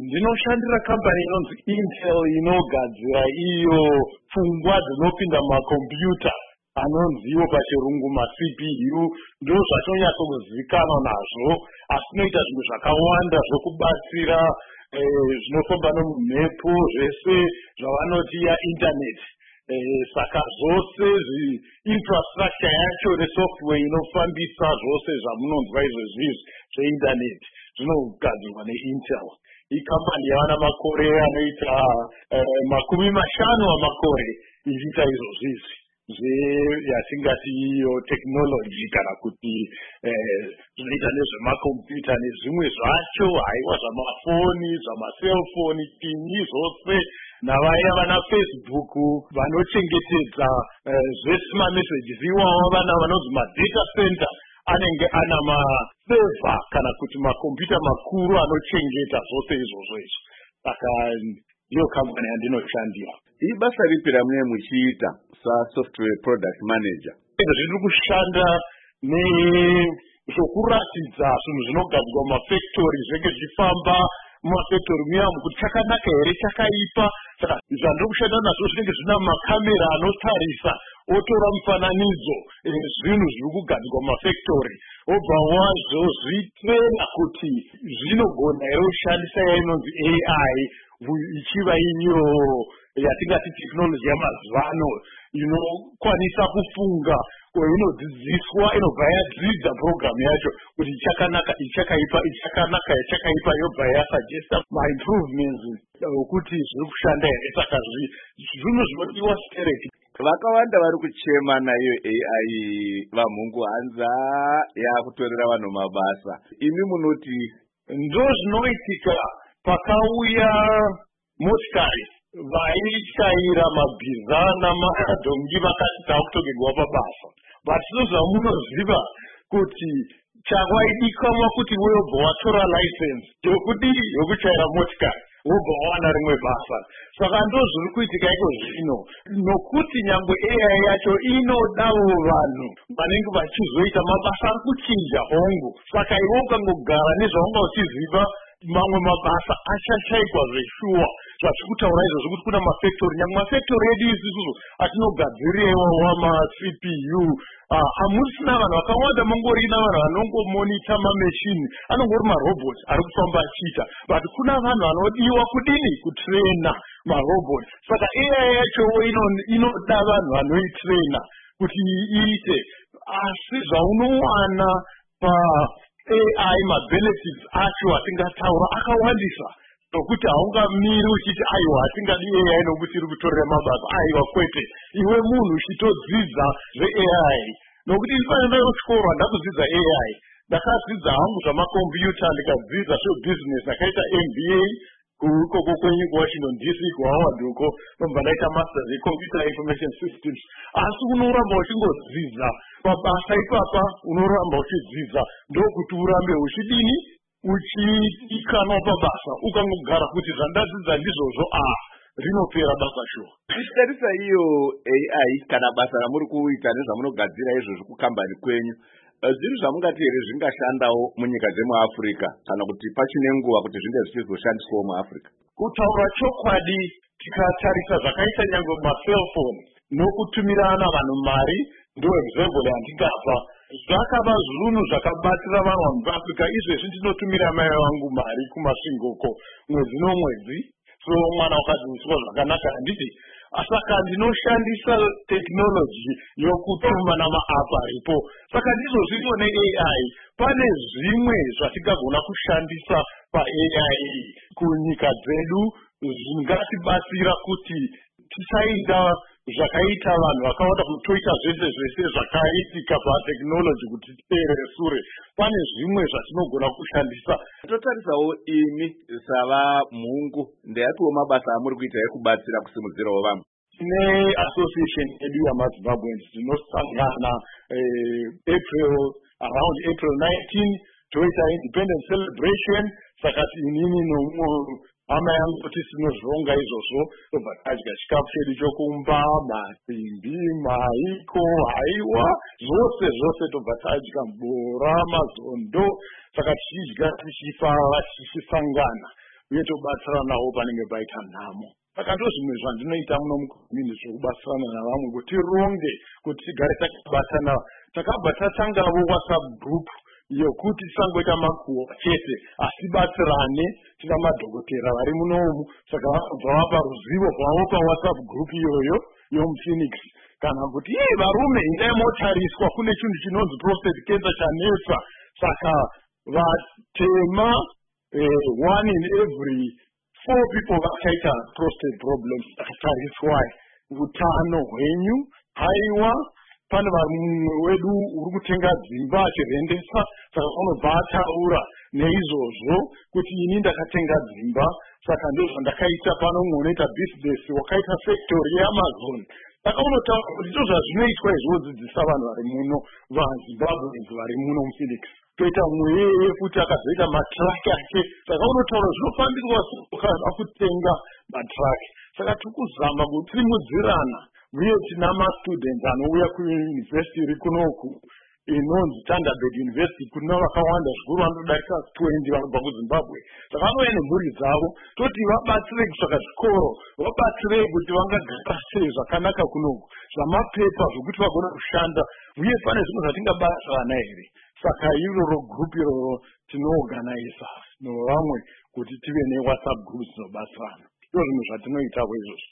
ndinoshandira kambani inonzi Intel inogadzira iyo pfungwa dzinopinda mumakombiyuta anonziwo pachirungu maCPU. Ndo zvatonyatsokuzivikanwa nazvo, asi zvinoita zvinhu zvakawanda zvokubatsira zvinofamba nomumhepo, zvese zvavanoti yaintaneti. Saka zvose infrastructure yacho nesoftware inofambisa zvose zvamunonzwa izvezvi zveintaneti zvinogadzirwa neIntel. Ikambani yavana makore anoita 50 amakore ichiita izvozvizvi yatingati iyo technology kana kuti zvinoita nezvemakombiyuta nezvimwe zvacho, haiwa zvamafoni, zvamaselfoni, tinyi zvose, navaya vana Facebook vanochengetedza zvesimameseji iwawo vana vanonzi madata center anenge ana maseva kana kuti makombiyuta makuru anochengeta zvose izvozvo izvo. Saka ndiyo kambani yandinoshandira. Ibasa ripi ramune muchiita software product manager? Zviri kushanda nezvokuratidza zvinhu zvinogadzirwa mumafactory zvinenge zvichifamba mumafactory muyamu kuti chakanaka here chakaipa. Saka zvandiri kushanda nazvo zvinenge zvina makamera anotarisa otora mufananidzo zvinhu zviri kugadzirwa mumafactory obva wazozvitrena kuti zvinogona here kushandisa yainonzi AI ichiva iyo yatingati technology yamazuva ano inokwanisa kufunga inodzidziswa inobva yadzidza program yacho kuti chakanaka ichakaipa ichakanaka ichakaipa yobva yasuggesta maimprovements okuti zviri kushanda here. Saka zvinhu zvinodiwa stereki. Vakawanda vari kuchema nayo AI vamhungu hanza yakutorera vanhu mabasa. Imi munoti ndo zvinoitika pakauya motikari vaishaira mabhiza namadhongi vakati takutogerwa pabasa. But zvamunoziva kuti chakaidikanwa kuti wobva watora license yokudii yokuchaira motikari wobva wawana rimwe basa. Saka ndo zviri kuitika iko zvino, nokuti nyangwe AI yacho inodawo vanhu vanenge vachizoita mabasa ari kuchinja hongu. Saka iwe ukangogara nezvaunga uchiziva mamwe mabasa achashaikwa zveshuwa. Zvatiri kutaura izvozvo kuti kuna mafactory, nyangwe mafactory edu isusu atinogadzirewa wamaCPU hamusina vanhu vakawanda, mongori navanhu vanongomonita mameshini, anongori maroboti ari kufamba achiita, but kuna vanhu vanodiwa kudini kutrena maroboti. Saka AI yachowo inoda vanhu vanoitrena kuti iite. Asi zvaunowana AI mabenefits acho atingataura akawandisa, nokuti haungamiri uchiti aiwa hatingadi AI nokuti iri kutorera mabasa. Aiwa kwete, iwe munhu uchitodzidza zveAI. Nokuti ndifanira kuchikoro ndakudzidza AI, ndakadzidza hangu zvamakombiyuta, ndikadzidza zvebusiness, ndakaita MBA kukoko kwenyu kuWashington DC kuHoward uko, ndobva ndaita masters eComputer Information Systems. Asi unoramba uchingodzidza pabasa ipapa, unoramba uchidzidza ndokuti urambe uchidini uchidikanwa pabasa. Ukangogara kuti zvandadzidza ndizvozvo rinopera basa shuwa. Tichitarisa iyo AI kana basa ramuri kuita nezvamunogadzira izvozvo kukambani kwenyu, zvinhu zvamungati here zvingashandawo munyika dzemuAfrica kana kuti pachine nguva kuti zvinge zvichizoshandiswawo muAfrica? Kutaura chokwadi, tikatarisa zvakaita nyangwe maselfoni nokutumirana vanhu mari, ndo example yandingapa, zvakava zvinhu zvakabatsira vanhu muAfrica. Izvezvi ndinotumira mai vangu mari kumasvingoko mwedzi nomwedzi, so mwana wakadzidziswa zvakanaka handiti. Saka ndinoshandisa technology yokutuma namaapa aripo. Saka ndizvo zviripo neAI. Pane zvimwe zvatingagona kushandisa paAI kunyika dzedu zvingatibatsira kuti tisaita zvakaita vanhu vakawanda kutoita zvese zvakaitika patechnology kuti titeerere sure. Pane zvimwe zvatinogona kushandisa. Totarisawo imi sava mhungu, ndeyatiwo mabasa amuri kuita ekubatsira kusimudzirawo vamwe. Tine association edu yamaZimbabweans tinosangana around April 19 toita independence celebration. Saka inini nomumwe hama yangu tisinozvonga izvozvo tobva tadya chikafu chedu chokumba, masimbi, maiko, haiwa zvose tobva tadya bora, mazondo. Saka tichidya tichifara tichisangana. uye tobatsiranawo panenge paita nhamo. Saka ndozvimwe zvandinoita muno mukomini zvokubatsirana navamwe kuti tironge kuti tigare takabatana. Takabva tatangawo WhatsApp group yokuti tisangoita makuhwa chete asi batsirane. Tina madhokotera vari munomu, saka vakabva vapa ruzivo rwavo paWhatsApp group iyoyo yomuPhoenix kana kuti varume indai motariswa kune chinhu chinonzi prostate cancer chanetsa. Saka vatema 1 in every 4 people vakaita prostate problems. Tariswai utano hwenyu. Haiwa pane mumwe wedu uri kutenga dzimba achirendesa, saka unobva ataura neizvozvo kuti ini ndakatenga dzimba, saka ndozvandakaita pano. Mumwe unoita business wakaita factory yeAmazon, saka unotaura kuti ndizvo zvazvinoitwa izvodzidzisa vanhu vari muno, vaZimbabweans vari muno muPhoenix. Toita muyeye futi akazoita matraki ake, saka unotaura zvinofambiswa kana kutenga matraki. Saka tikuzama kutsimudzirana. Uye tina mastudents anouya kuuniversity iri kunoku inonzi Thunderbird University. Kuna vakawanda zvikuru vanodarika 20 vanobva kuZimbabwe. Saka vanouya nemhuri dzavo toti vabatsire kutsvaka zvikoro, vabatsire kuti vangagara sei zvakanaka kunoku, zvamapepa zvokuti vagone kushanda. Uye pane zvimwe zvatingabatsirana here. Saka iroro group iroro tinoorganiza nevamwe kuti tive neWhatsApp group dzinobatsirana. Ndizvo zvinhu zvatinoitawo izvozvo.